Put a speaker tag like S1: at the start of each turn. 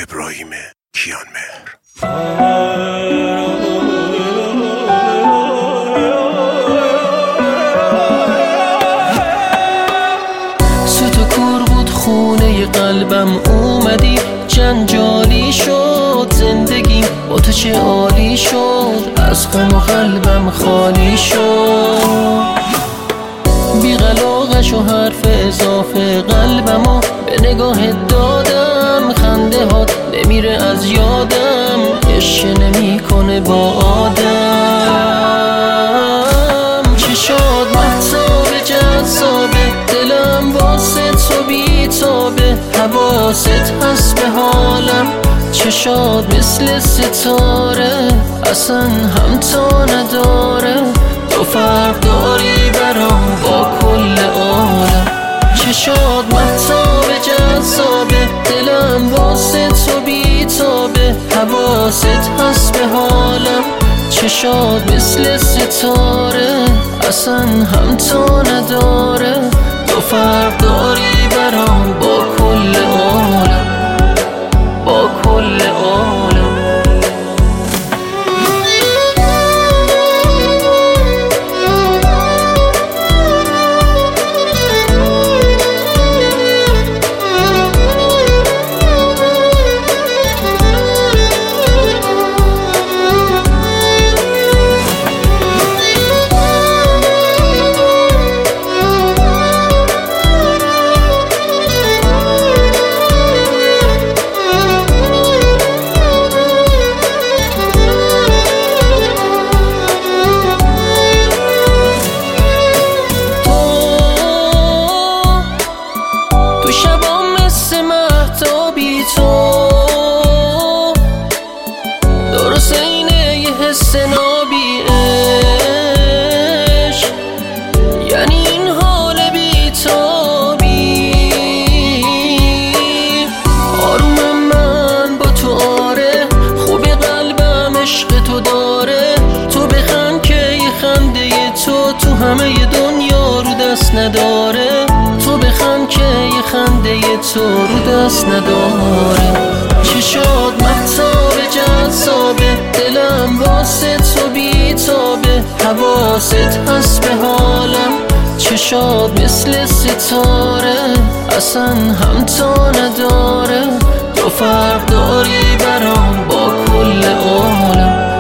S1: ابراهیم کیانمهر.
S2: سوت و کور بود خونه قلبم، اومدی جنجالی شد زندگیم، با تو چه عالی شد، از غم و قلبم خالی شد. بی قلاقش و حرف اضافه قلبمو به نگاهت دادم، خنده هات نمیره از یادم، عشق نمیکنه با آدم. چشات مهتاب جذابه، دلم واسه تو بیتابه، حواست هست به حالم، چشات مثل ستاره، اصلا همتا نداره، تو فرق داری برام با کل عالم. چشات مهتاب جذابه، دلم واسه تو بیتابه، حواست هست به حالم، چشات مثل ستاره، اصلا همتا نداره، تو فرق داری برام با کل عالم، با کل عالم. سنابی عشق یعنی این حال بیتابی، آرومم من با تو، آره خوب قلبم عشق تو داره، تو بخند که یه خنده تو همه دنیا رو دست نداره، تو بخند که یه خنده تو رو دست نداره. چشات مهتاب جذابه، دلم واسه تو بیتابه، حواست هست به حالم، چشات مثل ستاره، اصلا همتا نداره، تو فرق داری برام با کل عالم.